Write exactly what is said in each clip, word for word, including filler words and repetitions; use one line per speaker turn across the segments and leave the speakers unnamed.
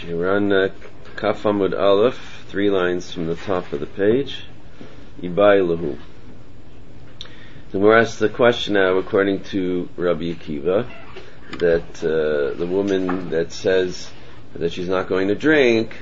Okay, we're on uh, Kaf Amud Aleph, three lines from the top of the page. Ibai Lahu. So we're asked the question now, according to Rabbi Akiva, that uh, the woman that says that she's not going to drink,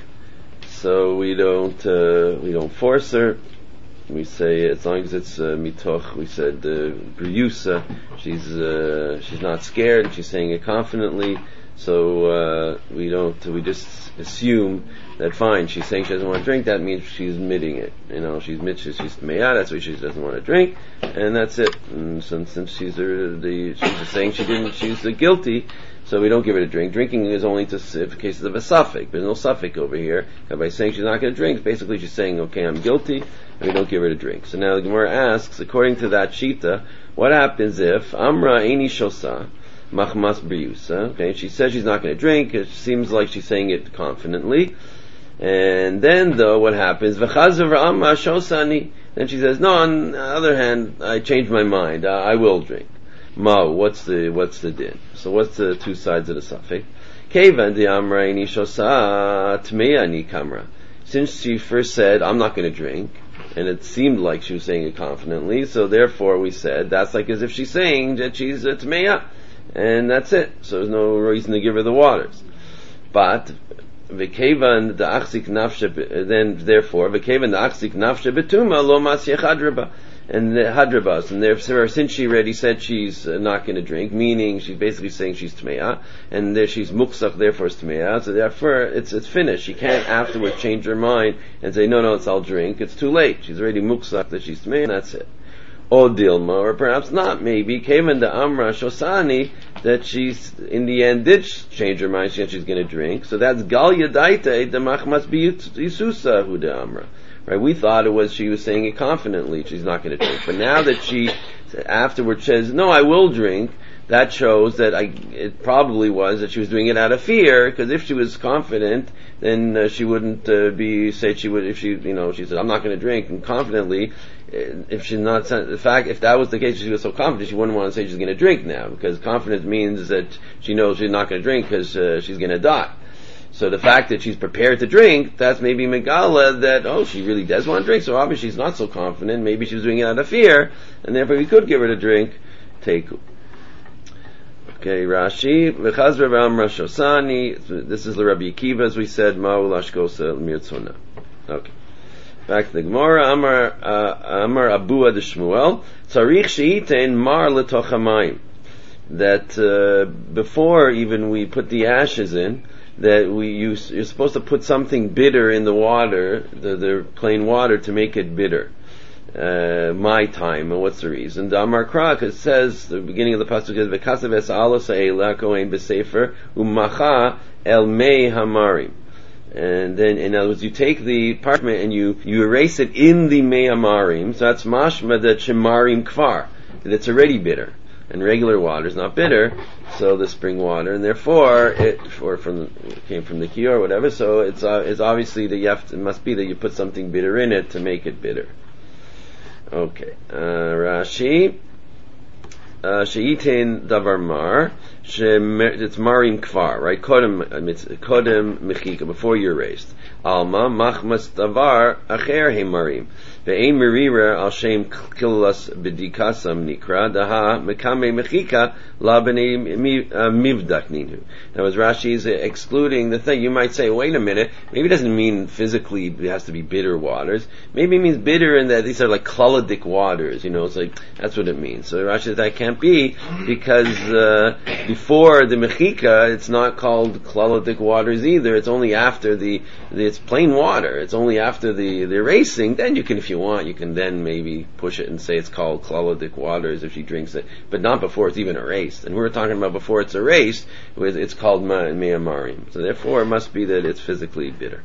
so we don't uh, we don't force her. We say as long as it's uh, mitoch. We said uh, briusa. She's uh, she's not scared. She's saying it confidently. So uh, we don't. We just assume that fine. She's saying she doesn't want to drink. That means she's admitting it. You know, she's she's she's meya. That's why she doesn't want to drink, and that's it. And since, since she's uh, the she's saying she didn't, she's uh, guilty. So we don't give her a drink. Drinking is only to if cases of a suffix. There's no suffix over here. And by saying she's not going to drink, basically she's saying, okay, I'm guilty, and we don't give her a drink. So now the Gemara asks, according to that shita, what happens if Amra Eini Shosa Machmas Briusa? Okay, she says she's not going to drink. It seems like she's saying it confidently. And then, though, what happens? V'chazav Amma Shosani. Then she says, no. On the other hand, I changed my mind. Uh, I will drink. Ma, what's the what's the din? So what's the two sides of the suffix? Kevan de amraini shosa tmeani kamra. Since she first said, I'm not going to drink, and it seemed like she was saying it confidently, so therefore we said that's like as if she's saying that she's a tmeya, and that's it. So there's no reason to give her the waters. But v'kevan the achzik nafshe, then therefore v'kevan the achzik nafshe betuma lo mas yechadraba. And the hadrabas, and therefore, since she already said she's uh, not going to drink, meaning she's basically saying she's tmeya, and there she's muksach, therefore it's tmeya, so therefore it's it's finished. She can't afterwards change her mind and say, no, no, it's I'll drink. It's too late. She's already muksach that she's tmeya, and that's it. O dilma, or perhaps not, maybe, came in the amra shosani, that she's, in the end, did change her mind, she said she's going to drink, so that's gal yadaita, the machmas bi yisusa hu de amra. Right, we thought it was she was saying it confidently, she's not going to drink. But now that she afterwards says, no, I will drink, that shows that I, it probably was that she was doing it out of fear, because if she was confident, then uh, she wouldn't uh, be, say she would, if she, you know, she said, I'm not going to drink, and confidently, if she's not, the fact, if that was the case, she was so confident, she wouldn't want to say she's going to drink now, because confidence means that she knows she's not going to drink because uh, she's going to die. So the fact that she's prepared to drink, that's maybe Megala that, oh, she really does want to drink, so obviously she's not so confident, maybe she was doing it out of fear, and therefore we could give her to drink. Teiku. Okay, Rashi, V'chazra v'amra shosani, this is the Rabbi Akiva, as we said, Ma'u lashkosa mirtzona. Okay. Back to the Gemara, Amar, uh, Amar Abua de Shmuel, Tzarich she'itein mar l'toch hamayim. That, uh, before even we put the ashes in, that we use, you're supposed to put something bitter in the water, the, the plain water, to make it bitter. Uh, my time, and what's the reason? The Amar Krak, it says, the beginning of the pasuk is, V'kasav es ala sa'ela kohen b'sefer, u'macha el mei hamarim. And then, in other words, you take the parchment and you, you erase it in the mei hamarim, so that's mashma that shemarim kvar, that it's already bitter. And regular water is not bitter, so the spring water, and therefore it, or from it came from the kior or whatever. So it's uh, it's obviously that you have to, it must be that you put something bitter in it to make it bitter. Okay, uh, Rashi, she'itin davar mar, it's marim kvar, right? Kodem, it's kodem mechika, before you're raised. Alma machmas davar acher he marim. Ve'ein merira al shem kilas b'dikasam nikra daha mekame mechika la b'nei mivdak ninu. Now, as Rashi is excluding the thing, you might say, wait a minute, maybe it doesn't mean physically it has to be bitter waters. Maybe it means bitter in that these are like klaladik waters, you know, it's like, that's what it means. So Rashi says that can't be, because uh, before the mechika, it's not called klaladik waters either. It's only after the, the, it's plain water. It's only after the, the erasing, then you can, if you want, you can then maybe push it and say it's called klaladik waters if she drinks it, but not before it's even erased. And we were talking about before it's erased, it's called mei hamarim. So therefore it must be that it's physically bitter.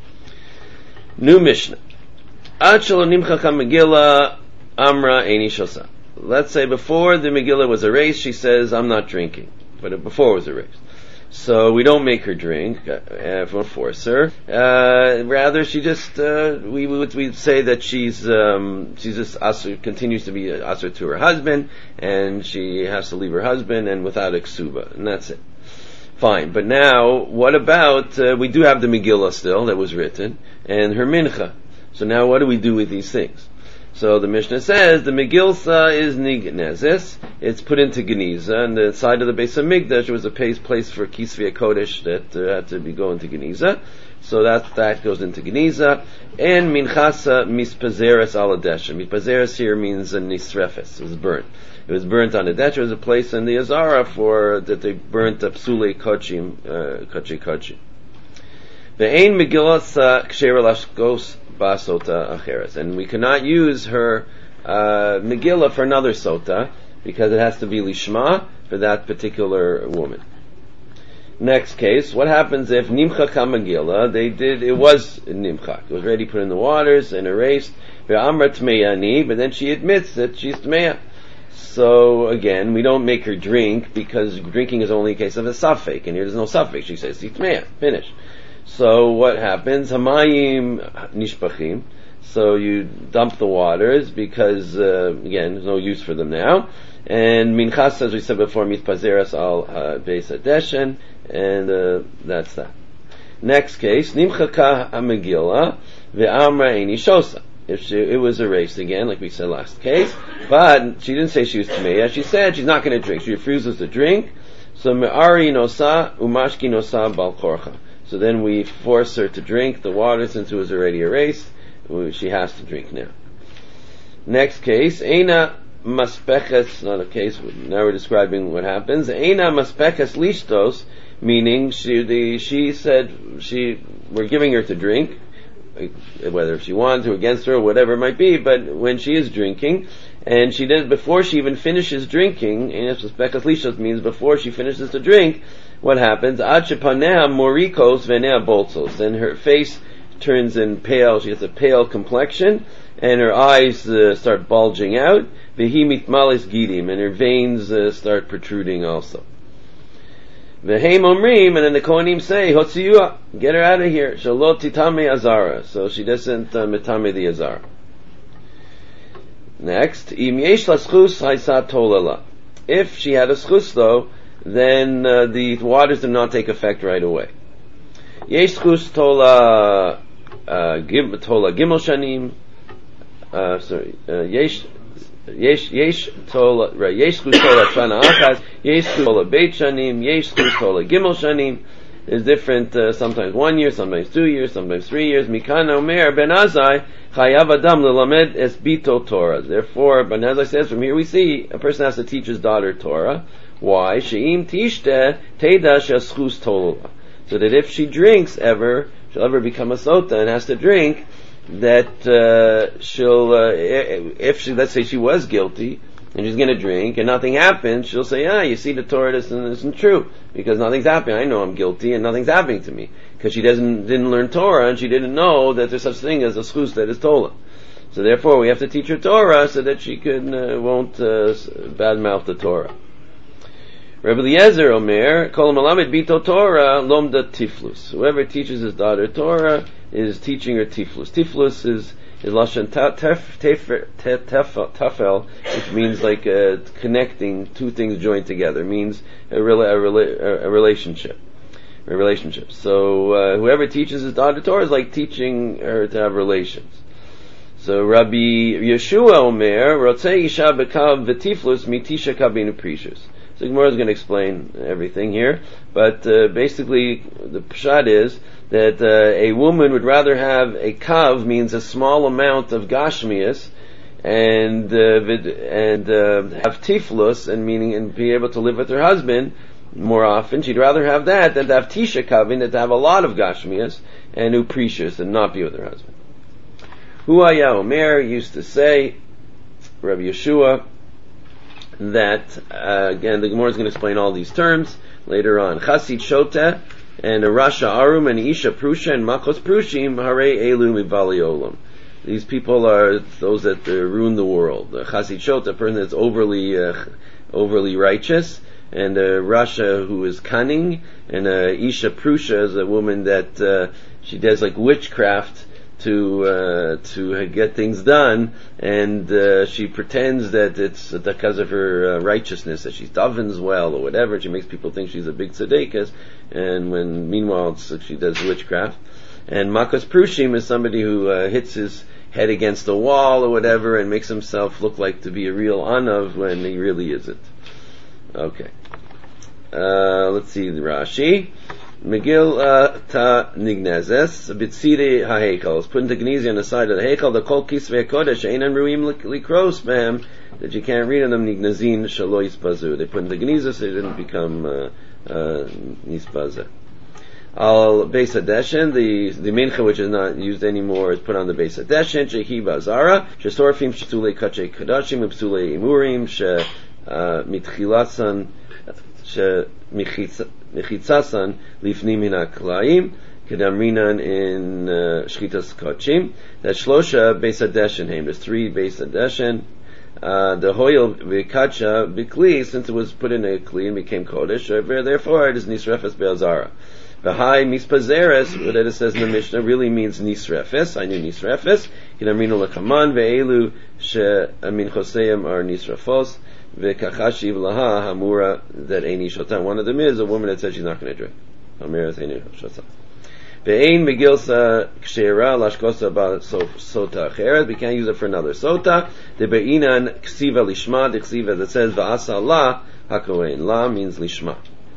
New Mishnah. Ad shelo nimchach Megillah amra eini shosa. Let's say before the Megillah was erased, she says, I'm not drinking. But before it was erased. So we don't make her drink, uh, we don't force her. Uh, rather, she just, uh, we would we'd say that she's, um, she's just asur, continues to be asur to her husband, and she has to leave her husband, and without a ksuba, and that's it. Fine, but now, what about, uh, we do have the Megillah still that was written, and her Mincha. So now what do we do with these things? So the Mishnah says, the Megillah is Nignezis, it's put into Geniza, and the side of the Beis HaMikdash was a place, place for Kisvei Kodesh that uh, had to be going to Geniza. So that, that goes into Geniza. And Minchasa Mispazeres Aladesha. Mispazeres here means a Nisrefes, it was burnt. It was burnt on the Dech. It was a place in the Azara for that they burnt up Psule Kochim, Kochi Kochi. Ve'ein Megillah Ksher Lashkos Basota Acheres, and we cannot use her uh, Megillah for another sota because it has to be lishma for that particular woman. Next case, what happens if Nimcha Megillah? They did. It was Nimcha. It was already put in the waters and erased. Ve'amra Tmeyani, but then she admits that she's Tmeya. So again, we don't make her drink because drinking is only a case of a safek, and here there's no safek. She says, "Titmeya, finish." So what happens? Hamayim nishpachim. So you dump the waters because uh, again, there's no use for them now. And minchas, as we said before, mitpazeras al beis hadeshen, and uh, that's that. Next case, nimchaka hamegillah ve'amra eini shosa. If she, it was erased again, like we said last case, but she didn't say she was Tmeya. She said she's not going to drink. She refuses to drink. So me'ari nosa umashki nosa bal korcha. So then we force her to drink the water since it was already erased. She has to drink now. Next case, eina maspekes. Not a case. Now we're describing what happens. Eina maspekes lishtos, meaning she the she said she we're giving her to drink, whether she wants or against her or whatever it might be, but when she is drinking, and she did before she even finishes drinking, and Spekas Lishos means before she finishes to drink, what happens? Ad shepanea morikos venea bolsos, and her face turns in pale, she has a pale complexion, and her eyes uh, start bulging out, vehi mitmalis gidim, and her veins uh, start protruding also. V'heim omrim, and then the Kohanim say, Hotziyua, get her out of here. Shalot titame azara. So she doesn't uh, mitame the azara. Next, im yesh la schus haisa tolala. If she had a schus though, then uh, the waters do not take effect right away. Yesh schus tola uh, gim, tola gimel shanim. Uh, sorry, uh, yesh. Yesh yesh tola right yesh schus tola shana achas yesh schus tola beit shanim yesh schus tola gimel shanim is different uh, sometimes one year, sometimes two years, sometimes three years. Mikana omer ben Azai chayav adam lelamed es bito Torah. Therefore, Ben Azai says from here we see a person has to teach his daughter Torah. Why? She'im tishte teda sheschus tola, so that if she drinks ever, she'll ever become a sota and has to drink. That uh, she'll, uh, if she, let's say she was guilty and she's going to drink and nothing happened, she'll say, ah, you see, the Torah isn't, isn't true because nothing's happening. I know I'm guilty and nothing's happening to me because she doesn't didn't learn Torah and she didn't know that there's such thing as a schus that is Tola. So therefore, we have to teach her Torah so that she can uh, won't uh, badmouth the Torah. Rabbi Eliezer Omer, Kol Malamed Bito Torah Lomda Tiflus. Whoever teaches his daughter Torah is teaching her Tiflus. Tiflus is is lashon tafel, which means like uh, connecting two things joined together. It means a, rela- a, rela- a relationship, a relationship. So uh, whoever teaches his daughter Torah is like teaching her to have relations. So Rabbi Yeshua Omer, Rotzei Isha Bekav V'Tiflus Mitisha Kabinu Precious. So Gemara is going to explain everything here, but uh, basically the pshat is that uh, a woman would rather have a kav, means a small amount of gashmias, and uh, vid, and uh, have tiflus, and meaning and be able to live with her husband more often. She'd rather have that than to have tisha kavin, than to have a lot of gashmias and uprecious and not be with her husband. Huaya Omer used to say, Rabbi Yeshua, that, uh, again, the Gemara is going to explain all these terms later on. Chasid Shota, and a Rasha Arum, and Isha Prusha, and Makos Prushim, Hare Elu Mivali Olam. These people are those that uh, ruin the world. The Chasid Shota, a person that's overly, uh, overly righteous, and a Rasha who is cunning, and a Isha Prusha is a woman that, uh, she does like witchcraft, to uh, to get things done, and uh, she pretends that it's because of her uh, righteousness, that she davens well or whatever. She makes people think she's a big tzedekah, and when meanwhile it's, she does witchcraft. And Makas Prushim is somebody who uh, hits his head against the wall or whatever and makes himself look like to be a real Anav when he really isn't. Okay. Uh, let's see the Rashi. Megil uh, ta nignezes b'tzidei ha'hekel. It's putting the gnezi on the side of the hekel. The kol kisvei kodesh einan ruim likros behem, that you can't read on them nignezin shalo yispazu. They put in the gnezi so they didn't become uh, uh, nispaza. Al Beis Hadeshin, the the mincha which is not used anymore is put on the Beis Hadeshin. Shehi bazara shesorfim shetulei kachay kadashim upsulei imurim she mitchilatsan she michitzasan lifnim min haklaim kedamrinan in shchitas kachim. That shlosha Beis Hadeshin haim. There's three Beis Hadeshin. Uh, the hoyel v'kacha b'kli, since it was put in a kli and became kodesh, therefore it is nisrefes be'azara. V'hai mispazeres, what it says in the Mishnah, really means nisrefes. I knew nisrefes. Kinamrinu lekaman ve'elu she'amin choseim are nisrefos ve'kachashiv laha hamura that eini shotan. One of them is a woman that said she's not going to drink. Hamira eini shotan. Ve'ein megilsa kshera lashkosa ba sota acheret. We can't use it for another sota. The be'inan ksiva lishma. The ksiva that says va'asa la hakohen. La means lishma.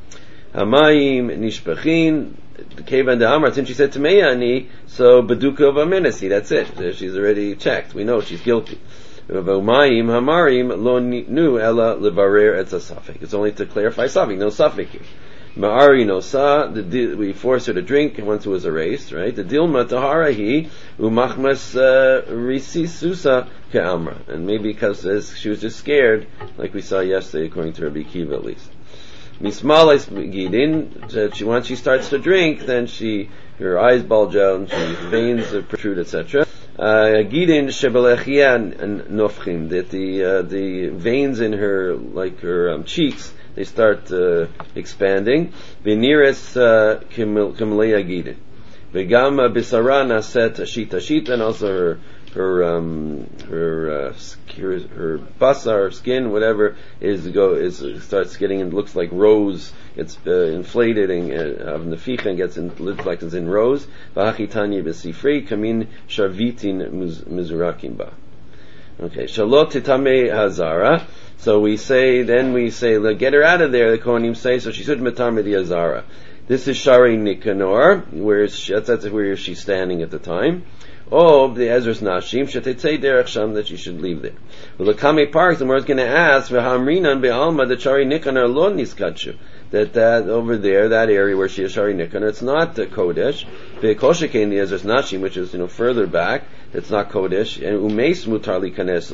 Hamayim nishpachin, kevan de amar, since she said Tameya, so Baduka of Amenasi, that's it. She's already checked. We know she's guilty. Hamayim hamarim lo nu ella levarer et safek. It's only to clarify safek, no safek here. Ma'ari no sa, we force her to drink once it was erased, right? The dilma tahara hi umachmas risi susa ke'amra. And maybe because she was just scared, like we saw yesterday, according to Rabbi Kiva at least. Mismalis gidin, she once she starts to drink, then she her eyes bulge out and she veins protrude, et cetera. Gidin shebelechian and nofchim, that the uh, the veins in her like her um, cheeks they start uh, expanding. V'niris kimleya gidin, v'gam bisara naset shita shita, and also her her um, her, uh, her her basa, her skin, whatever is go is starts getting and looks like rose. It's uh, inflated and uh, the ficha and gets in, looks like it's in rose. V'hachitanya b'sifrei kamin sharvitin mizurakim ba. Okay, shalot titame hazara. So we say, then we say, get her out of there. The Kohanim say, so she should matar the hazara. This is Shari Nikanor, where is she, that's, that's where she's standing at the time. Oh, the Ezra's Nashim, Shetetzei Derech Sham, that you should leave there. Well, the Kame Parks, the Gemara is going to ask, V'hamrinan be'alma, the Shari Nikanor lo niskachu. That, that, over there, that area where she is Shari Nikanor, it's not uh, Kodesh. Ve'koshikein, the Ezra's Nashim, which is, you know, further back, it's not Kodesh. And Umeis mutar li kanes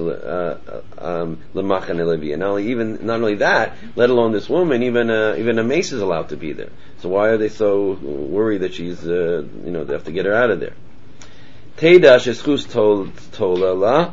l'machane levi. And not even, not only that, let alone this woman, even a, even a mace is allowed to be there. So why are they so worried that she's, uh, you know, they have to get her out of there? Teda sheschus tola la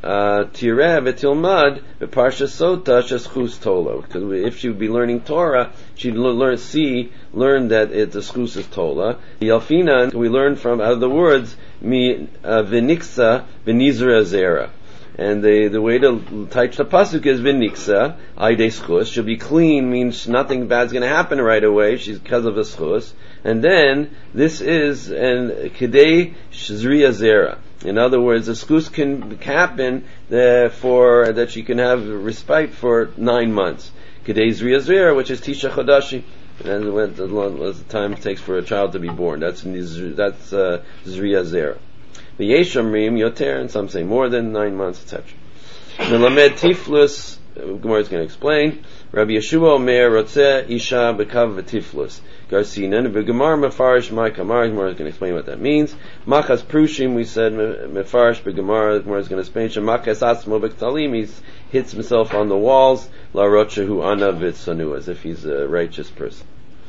tireh v'tilmad v'parsha sota sheschus tola. Because if she would be learning Torah, she'd learn see learn that it's a schus is tola. Yalfina, we learn from out of the words mi v'niksa v'nizra zera. And the the way to teach the pasuk is v'niksa aydei schus. She'll be clean means nothing bad's going to happen right away. She's because of the schus. And then this is an kedei shzriya zera. In other words, the schus can happen uh, for that she can have respite for nine months. Kedei zriya zera, which is tisha chodashi, and when the, the time it takes for a child to be born. That's that's uh, zriya zera. V'yeshamrim yoter, and some say more than nine months, et cetera. Melamed tiflus. Gemara is going to explain. Rabbi Yeshua Omer Rotzeh Isha Bekav V'Tiflus Garcinan V'Gemar Mefarish My Kamar. Gemara is going to explain what that means. Machas Prushim, we said Mefarish B'Gemar. Gemara is going to explain Shemachas Atzmo B'Ktalim. He hits himself on the walls. La Rocha Hu Ana V'Tzanu, as if he's a righteous person.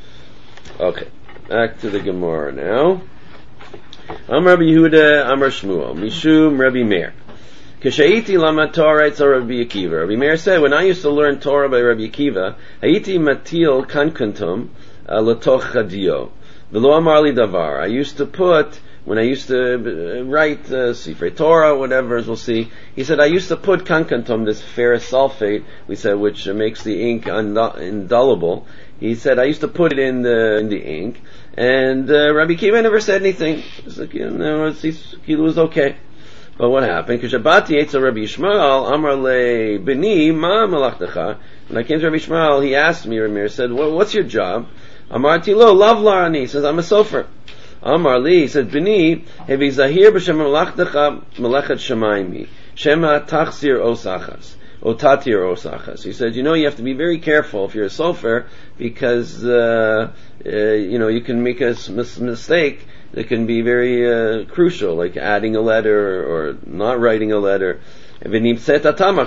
Okay, back to the Gemara now. Am Rabbi Yehuda Amar Shmuel Mishum Rabbi Meir. Kashaiti lama Torah it's Rabbi Akiva. Rabbi Meir said, when I used to learn Torah by Rabbi Akiva, Haiti matil kankantum latoch chadio. V'lo amar li davar. I used to put when I used to write uh, Sifrei Torah, whatever, as we'll see, he said, I used to put kankantum, this ferrous sulfate, we said, which uh, makes the ink undu- indelible. He said, I used to put it in the, in the ink, and uh, Rabbi Kiva never said anything. It was like, you know, it's, it was okay. But what happened? Kishabati Eitzel Rabbi Yishmael, Amar le Bini, Ma malachtacha. When I came to Rabbi Yishmael, he asked me, Ramir said, well, what's your job? Amar Tilo, Lav Larani. He says, I'm a sofer. Amar li, he said, Bini, Hevi Zahir b'shem malachtacha, malechet shamaymi, Shema tachzir osachas. Otatir osachas. He said, you know, you have to be very careful if you're a sofer, because, uh, uh, you know, you can make a mis- mistake that can be very uh, crucial, like adding a letter or not writing a letter. And you can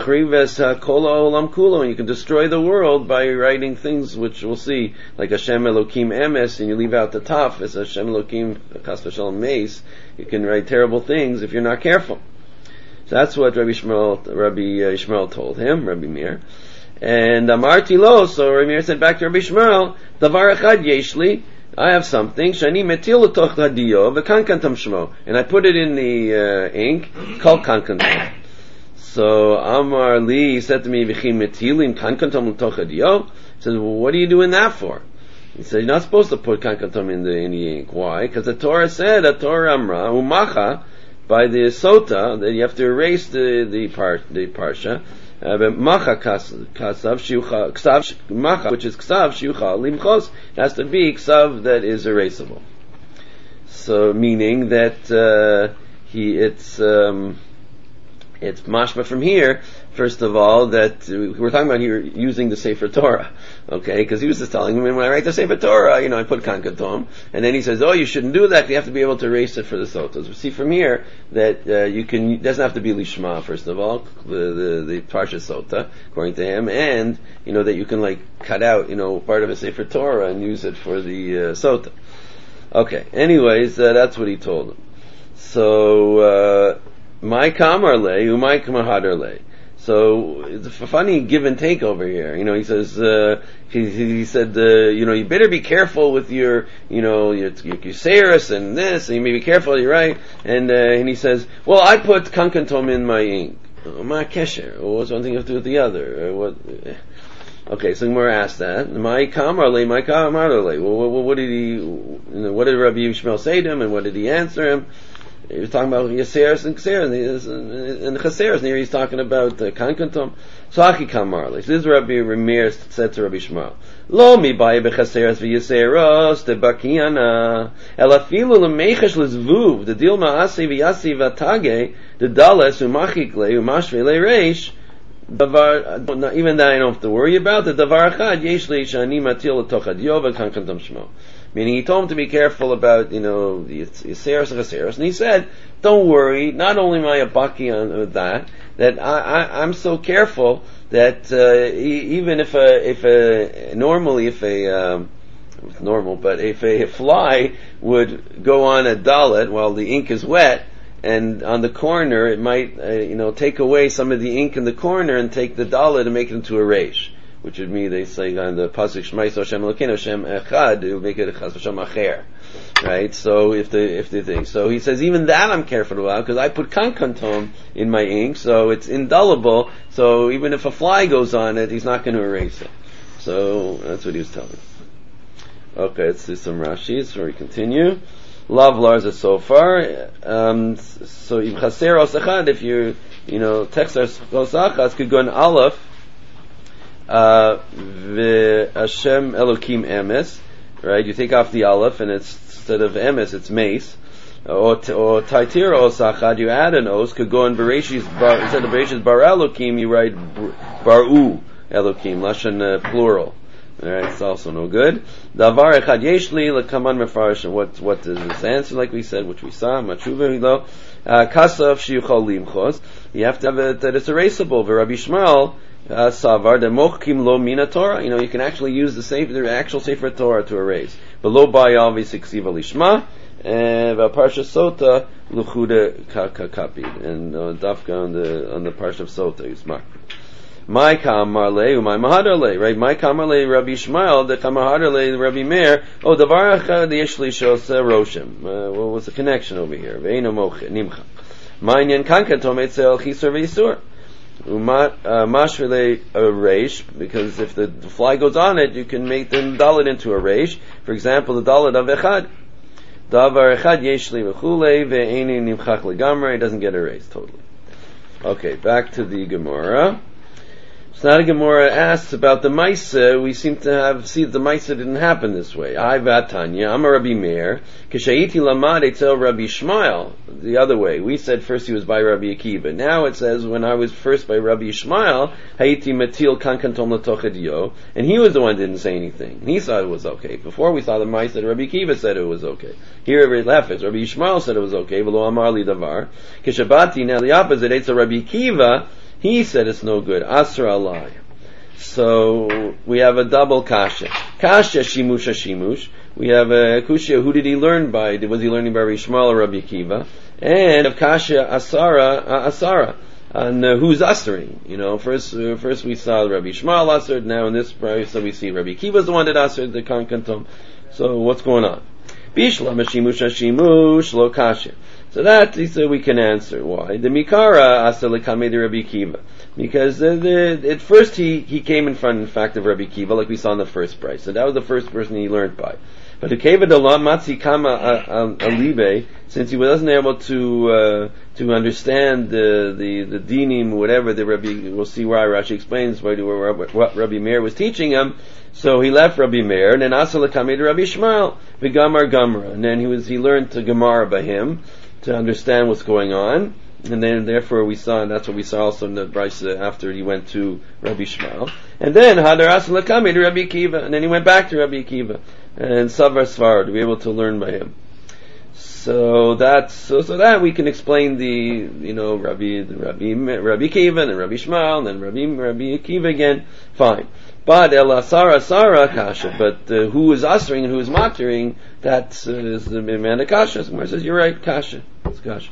destroy the world by writing things which we'll see, like Hashem Elokim Emes, and you leave out the taf as Hashem Elokim Chas v'Shalom Meis. You can write terrible things if you're not careful. So that's what Rabbi Shmuel, Rabbi Yishmael told him, Rabbi Meir. And Amarti Lo, so Rabbi Meir said back to Rabbi Shmuel, Davar Echad Yeshli, I have something, Shani Metil L'toch Hadiyo, V'kankantam Shmo, and I put it in the uh, ink, called kankantam. So Amar Li said to me, V'chi Metilim Kankantam L'toch Hadiyo? He said, well, what are you doing that for? He said, you're not supposed to put kankantam in the, in the ink. Why? Because the Torah said, the Torah Amra, Umacha, by the sota, that you have to erase the the par the parsha. Macha kasav shiucha ksav macha, which is ksav shiucha limchos, has to be ksav that is erasable. So meaning that uh, he it's um, it's mashma from here. First of all, that uh, we're talking about here using the Sefer Torah, okay? Because he was just telling me, when I write the Sefer Torah, you know, I put kankatom, and then he says, oh, you shouldn't do that, you have to be able to erase it for the sotas. We see from here that uh, you can, it doesn't have to be lishma, first of all, the, the, the Parsha Sota, according to him, and, you know, that you can, like, cut out, you know, part of a Sefer Torah and use it for the uh, Sota. Okay, anyways, uh, that's what he told him. So, uh, my kamar le, umay kamahadar le. So it's a funny give and take over here. You know, he says, uh, he, he said, uh, you know, you better be careful with your, you know, your, your Kuseris and this, and you may be careful, you're right. And, uh, and he says, well, I put kankantom in my ink. My kesher. What's one thing have to do with the other? Or what? Okay, so Gemara asked that. My kamarle, my kamarle. Well, what, what did he, you know, what did Rabbi Yishmael say to him, and what did he answer him? He was talking about Yaseres and Kseres, and Chaseres, and here he's talking about uh, Kankantom. So Aki Kamarli. So this is Rabbi Ramir said to Rabbi Shmuel. Lo mi baye bechaseres v'yaseros de bakiyana elafilu lemechesh lezvuv the dil ma'asi v'yasi v'atage the dales umachikle umashve leireish davar. Even that I don't have to worry about. The davar achad yesh li shani matil l'tochad yova Kankantom shmo. Meaning he told him to be careful about, you know, the Yiseros and Chaseros. And he said, don't worry, not only am I a baki on that, that I, I, I'm so careful that uh, e- even if a, if a, normally if a, um, it's normal, but if a, a fly would go on a dalet while the ink is wet, and on the corner it might, uh, you know, take away some of the ink in the corner and take the dalet and make it into a reish. Which would mean they say on the pasuk Shmais Hashem Elokeinu Hashem Echad, it would make it Chas Hashem Acher, right? So if the if the thing, so he says even that I'm careful about because I put kankantom in my ink, so it's indelible. So even if a fly goes on it, he's not going to erase it. So that's what he was telling. Okay, let's do some Rashis before we continue. Lav Larza so far. Um, so if Chaser Osachad, if you you know Texas Osachas could go in Aleph. Uh, the Hashem Elokim Emes, right? You take off the aleph, and it's instead of Emes, it's Mace. Or or Taitira Osachad, you add an os. Could go in Bereshis Bar instead of Bereshis Bar Elokim, you write Baru Elokim, lashon uh, plural. All right, it's also no good. Davar Echad Yeshli Lekaman Mefarish. What what is this answer? Like we said, which we saw, Matshuva Hilo Kasav Shiuchol Limchos. You have to have it that it's erasable. Rabbi Shmuel. Uh, Savar de mochkim lo mina Torah. You know, you can actually use the sefer, the actual sefer Torah to erase. But lo by obviously ksiva lishma and parsha sota luchuda kakapi and uh, dafka on the on the parsha of sota is marked. My kamar le, my mahadar le, right? My kamar le Rabbi Yishmael, the kamahadar le Rabbi Meir. Oh, davar echad yeshli shos roshim. What was the connection over here? Ve'eno moche nimcha. Ma'inyan kankan tometzel chisur ve'isur. Mashvele a reish, because if the, the fly goes on it, you can make the dalet into a reish. For example, the dalet of echad. Davar echad yeshli v'chule ve'eni nimchach legamre. It doesn't get erased totally. Okay, back to the Gemara. So now the Gemara asks about the Maisa. We seem to have see that the Maisa didn't happen this way. I vatanya, I'm a Rabbi Meir. Kishaiti lamad etzel Rabbi Yishmael. The other way. We said first he was by Rabbi Akiva. Now it says when I was first by Rabbi Yishmael, Haiti matil kankantom latochedio, and he was the one who didn't say anything. And he thought it was okay. Before we saw the Maisa that Rabbi Akiva said it was okay. Here it left it. Rabbi Yishmael said it was okay. V'lo amar li davar. Kishabati, now the opposite. Etzel Rabbi Akiva. He said it's no good. Asr alai. So we have a double kasha. Kasha shimush shimush. We have a kushya. Who did he learn by? Was he learning by Rabbi Yishmael or Rabbi Akiva? And of kasha asara uh, asara. And uh, who's asering? You know, first uh, first we saw Rabbi Yishmael asred. Now in this price, so we see Rabbi Akiva is the one that asred the kankantom. So what's going on? Bishlam shimush shimush lo kasha. So that he said we can answer. Why? The Mikara asa lekame de Rabbi Akiva. Because the, the, at first he, he came in front, in fact, of Rabbi Akiva, like we saw in the first price. So that was the first person he learned by. But the Keva de la matzi kama alibe, since he wasn't able to uh, to understand the the the dinim, whatever the Rabbi, we'll see why Rashi explains what, what Rabbi Meir was teaching him. So he left Rabbi Meir, and then asa lekame de Rabbi Yishmael, v'gamar gamra, and then he was he learned to Gemara by him, to understand what's going on, and then therefore we saw, and that's what we saw also in the Brisa after he went to Rabbi Yishmael, and then Hadar Asal Lakami to Rabbi Akiva, and then he went back to Rabbi Akiva, and Savar Svar to be able to learn by him. So that's so so that we can explain the you know Rabbi the Rabbi Rabbi Akiva and Rabbi Yishmael and then Rabbi Rabbi Akiva again, fine. But El Asara Asara Kasha, but uh, who is answering and who is mattering, that uh, is the man of Kasha. Somewhere says you're right, Kasha. It's Kasha.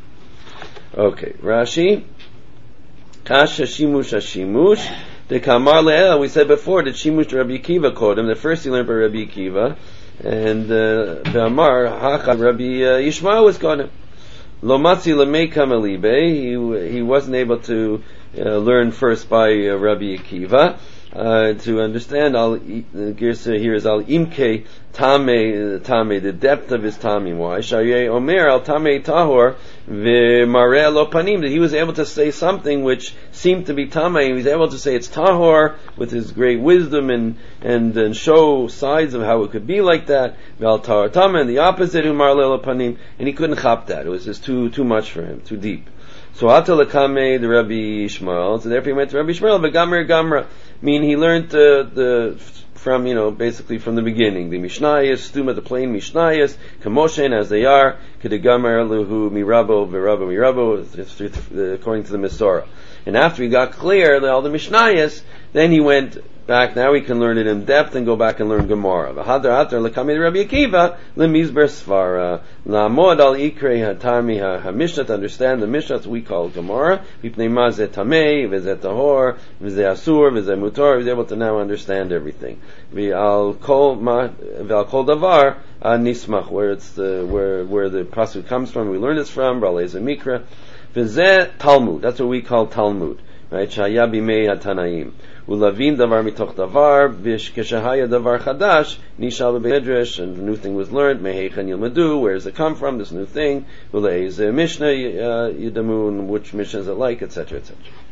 Okay, Rashi. Kasha Shimush Shimush. The Kamar Le'el, we said before that Shimush Rabbi Akiva called him. The first he learned by Rabbi Akiva, and the uh, Amar Hacha Rabbi uh, Yishmael was called him. Lo Matzi Lemei Kamalibe. He he wasn't able to uh, learn first by uh, Rabbi Akiva. Uh, to understand, al the Girsa here is al imke tame tame, the depth of his tamim. Why? Shayei omer al tame tahor v'mareh lo panim, that he was able to say something which seemed to be tame. He was able to say it's tahor with his great wisdom and and, and show sides of how it could be like that. V'al tahor tame, and the opposite, umareh lo panim, and he couldn't chop that. It was just too too much for him, too deep. So Ata lekame the Rabbi Yishmael, so therefore he went to Rabbi Yishmael, v'gamer gamra. I mean, he learned the, the, from, you know, basically from the beginning. The Mishnayos, Stuma, the plain Mishnayos, Kamoshen, as they are, Kedegamer, Luhu, Mirabo, Virabo, Mirabo, according to the Masorah. And after he got clear, all the Mishnayos, then he went back, now we can learn it in depth and go back and learn Gemara. V'hadar hatar l'kamei Rabbi Akiva, l'mizber svara, la'amod al ikrei hatarmi ha-mishnah, to understand the mishnah we call Gemara, v'pnei ma zeh tamei, v'zeh tahor, v'zeh asur, v'zeh mutor, he's able to now understand everything. V'al kol ma, v'al kol davar, nismach, where it's the, where, where the pasuk comes from, we learn this from, Ralei Mikra, v'zeh Talmud, that's what we call Talmud, right? Shaya bimei ha-tanaim. Ulavin davar mitoch davar, v'keshahaya davar chadash, nishal b'medrash, and the new thing was learned, meheichen yilmadu, where does it come from, this new thing, uleiz mishnah yidamun, which mishnah is it like, et cetera, et cetera.